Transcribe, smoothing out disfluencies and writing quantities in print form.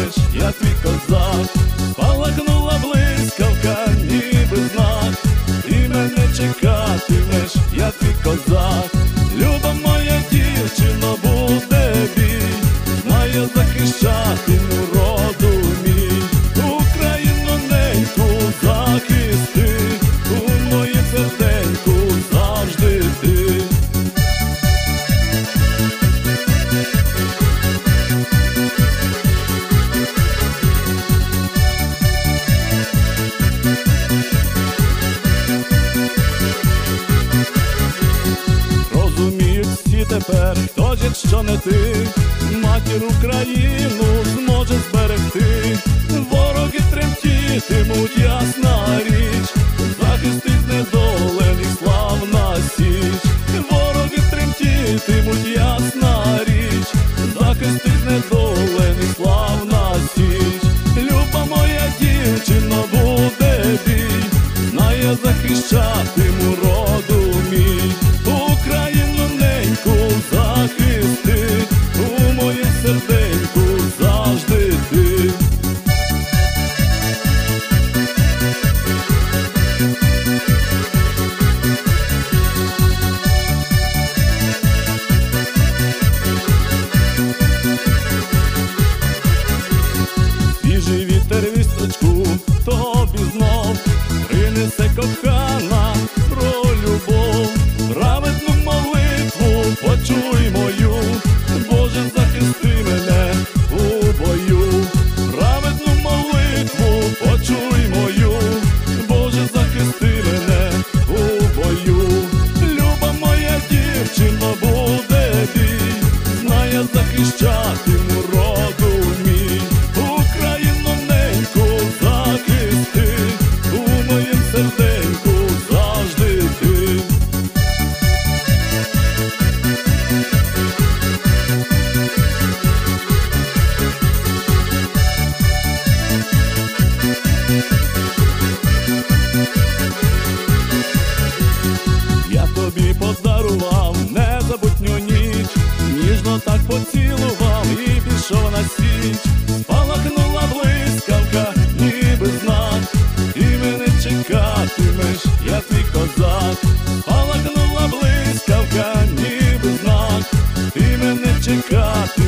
чекатимеш, я твій козак. Спалахнула блискавка, ніби знак. Ти мене чекатимеш, я твій козак. Люба моя дівчино, буде бій, знаю, захищатиму роду мій. Україну неньку захисти, у моє серденьку завжди ти. Розуміють всі тепер, хто ж, якщо не ти, матір Україну зможе зберегти. Вороги тремтітимуть, ясна річ, захистить знедолених славна січ. Вороги тремтітимуть, ясна річ, захистить знедолених славна січ. Люба моя дівчино, буде бій, знає, захищатиму роду мій. Україну неньку захисти, у моїм серденьку завжди ти. Свіжий вітер вісточку тобі знов принесе, кохана, про любов. Праведну молитву почуй мою, Боже, захисти мене у бою. Праведну молитву почуй мою, Боже, захисти мене у бою. Люба моя дівчино, буде бій, знає, захищатиму роду мій. Україну неньку захисти, у моїм серденьку завжди ти. Я тобі подарував незабутню ніч, ніжно так поцілував і пішов на січ. Спалахнула блискавка, ніби знак. Ти мене чекатимеш, я твій козак. Спалахнула блискавка, ніби знак. Ти мене чекатимеш,